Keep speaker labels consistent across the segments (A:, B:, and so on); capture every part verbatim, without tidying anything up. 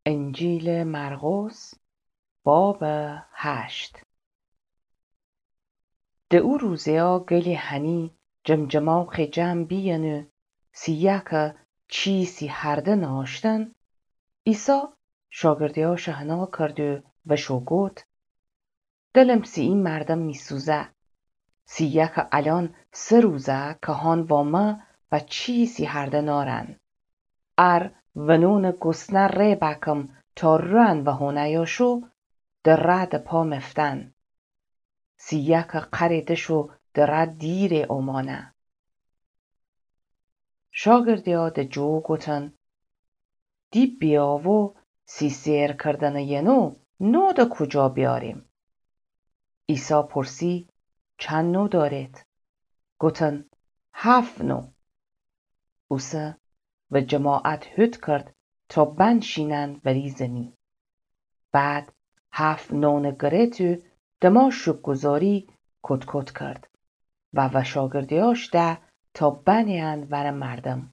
A: انجیل مرقس باب هشت. ده او روزیا گلی هنی جمجماخ جمع بیینو سیکه چیسی هرده ناشتن. ایسا شاگردیاش هنا کرد و شو گوت دلم سی این مردم می سوزه. سیکه الان سه روزه که هان وامه و چیسی هرده نارن. ار ونون گسنه ری بکم تا رن و هونیاشو در رد پا مفتن. سیکه قریدشو در رد دیر اومانه. شاگردیا ده جو گوتن دی بیاوو سی سیر کردن ینو نو ده کجا بیاریم؟ ایسا پرسی چند نو دارید؟ گوتن هفت نو. اوسه و جماعت هد کرد تا بنشینن وری زمی. بعد هفت نون گریتو دما شکگذاری کت کت کرد و و شاگردیاش ده تا بنیان ور مردم.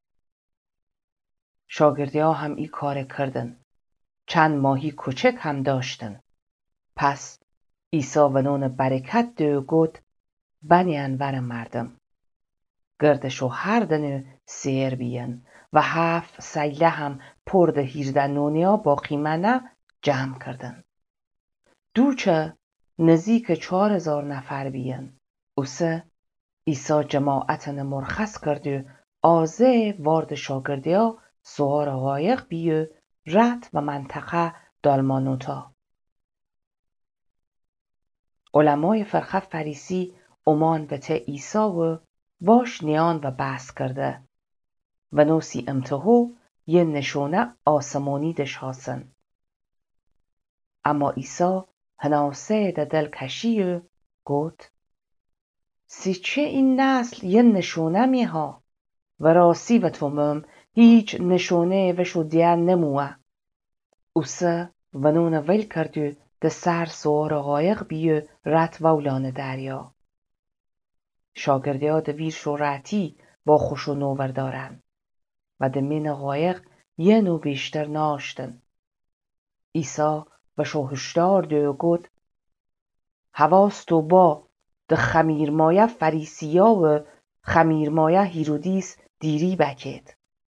A: شاگردیا هم ای کار کردن. چند ماهی کوچک هم داشتن. پس ایسا و نون برکت دو گوت بنیان ور مردم. گردشو هر دنو سیر بیین و هفت سیله هم پرد هیرده نونیا با قیمنه جمع کردن. دوچه نزیک چهار هزار نفر بیین. اوسه ایسا جماعتن مرخص کرد آزه وارد شاگردیا سوار غایق بیو رت و منطقه دالمانوتا. علمای فرقه فریسی امان به ته ایسا و واش نیان و بحث کرده و نوسی امتحو یه نشونه آسمانی دش هاسن. اما ایسا هناسه ده دل کشی گوت سی چه این نسل یه نشونه می ها و راسی و تومم هیچ نشونه وشو دیار نموه. اوسه و نون ویل کردو ده سر سوار غایق بیو رت وولان دریا. شاگردیا ده ویر شورتی با خوشو نوور دارن و ده من غایق یه نو بیشتر ناشتن. ایسا و شو هشدار دو گود حواستو با ده خمیرمایه فریسیا و خمیرمایه هیرودیس دیری بکید.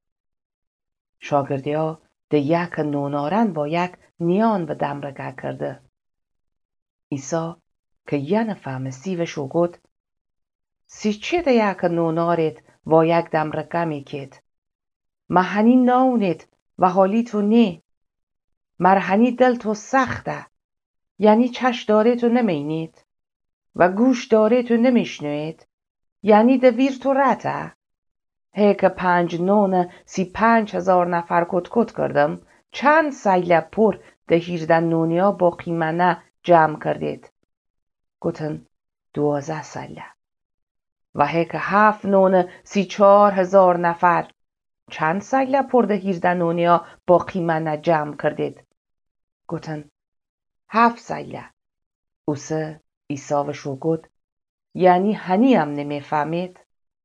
A: شاگردیا ده یک نونارن با یک نیان و دمرگه کرده. ایسا که یه نفهم سیوشو گود سی چه ده یک نونارید و یک دمرگه میکید؟ محنی ناونید و حالی تو نه. مرهنی دل تو سخته. یعنی چش داره تو نمینید و گوش داره تو نمیشنوید. یعنی دویر تو رته. هی که پنج نون سی پنج هزار نفر کت کت کردم چند سیله پر ده هیردن نونیا با قیمنه جمع کردید؟ گوتن دوازه سیله. و هی که هفت نون سی چار هزار نفر چند سیله پر ده هیردن نونیا با قیمنه جمع کردید؟ گوتن هفت سیله. اوسه ایسا و شو گود یعنی هنی هم نمیفهمید؟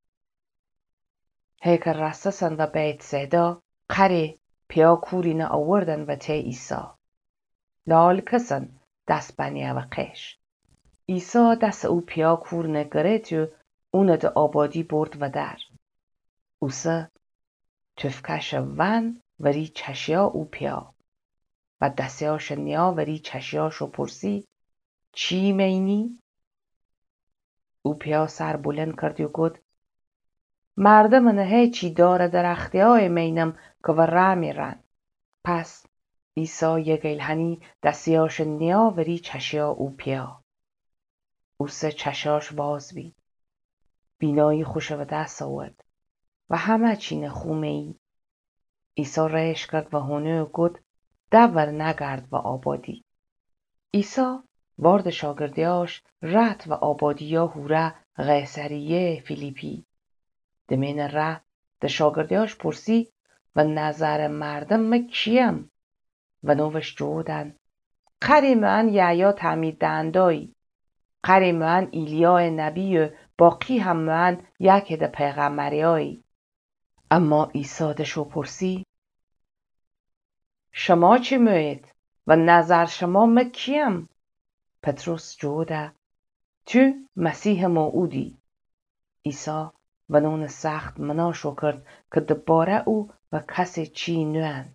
A: هیکر رستسن و بیت سیدا قری پیا کورینه آوردن و ته ایسا. لال کسن دست بنیه و قش. ایسا دست او پیا کورنه گرید و اونه ده آبادی برد و در. اوسه تفکش ون وری چشیا او پیا. و دستیاش نیا وری چشیاشو پرسی چی مینی؟ او پیا سر بلند کرد و گود مردم نه هیچی داره درختی های مینم که و را میرن. پس ایسا یه گیلهنی دستیاش نیا وری چشیا او پیا. او سه چشاش باز بید. بینایی خوش و دست آورد و همه چین خومه ای. ایسا ریش کرد و هونه گود دور نگرد و آبادی. ایسا وارد شاگردیاش رت و آبادیا هوره غیسریه فیلیپی. دمین ره ده شاگردیاش پرسی و نظر مردم کیم؟ و نوش جودن قری من یعیا تعمید دندایی. قری من ایلیا نبی و باقی هم من یک ده پیغمبریایی. اما ایسا ده شو پرسی شما چی میید و نظر شما مکیم؟ پتروس جوده تو مسیح موعودی. عیسی و نون سخت مناشو کرد که دباره او و کسی چی نوان.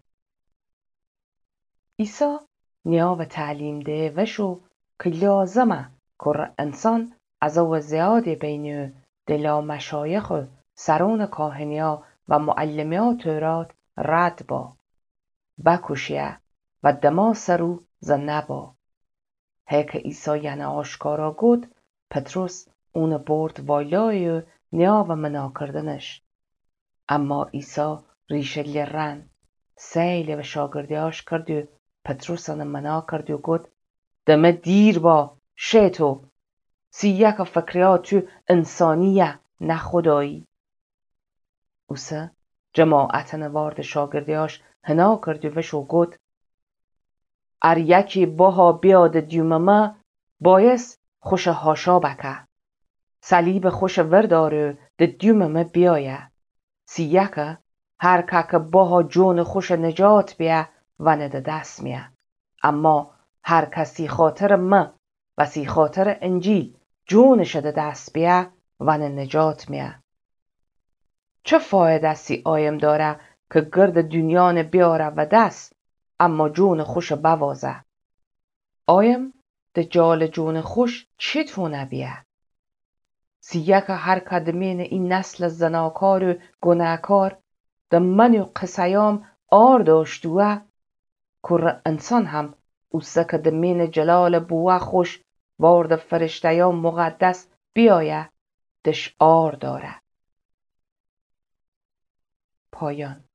A: عیسی نیا و تعلیم ده وشو که لازمه که انسان از او زیاده بینو دلا مشایخ و سرون کاهنیا و معلمیا تورات رد با بکشیه و دما سرو زنه با. هیک عیسی یعنی آشکارا گود پتروس اون برد والای و نیا و منا کردنش. اما عیسی ریشه لرن سیل و شاگردیاش کرد و پتروسان منا کرد و گود دمه دیر با شیطو سی یک فکریات تو انسانیه نه خدایی. اوسه جماعتن وارد شاگردیاش هنا کرد و وشو گود ار یکی باها بیاد دیوممه بایست خوش هاشا بکه صلیب خوش ورداره ده دیوممه بیایه سی یکه هر که باها جون خوش نجات بیه و نده دست میه. اما هر کسی خاطر ما و سی خاطر انجیل جونش ده دست بیه و نجات میه. چه فایده سی آیم داره که گرد دنیان بیاره و دست اما جون خوش بوازه؟ آیم ده جال جون خوش چی تونه بیه؟ سی یک هر کدمین این نسل زناکار و گناهکار ده من و قسیام آر داشتوه که انسان هم اوسه که دمین جلال بوه خوش وارد فرشتیان مقدس بیایه دش آر داره. پایان.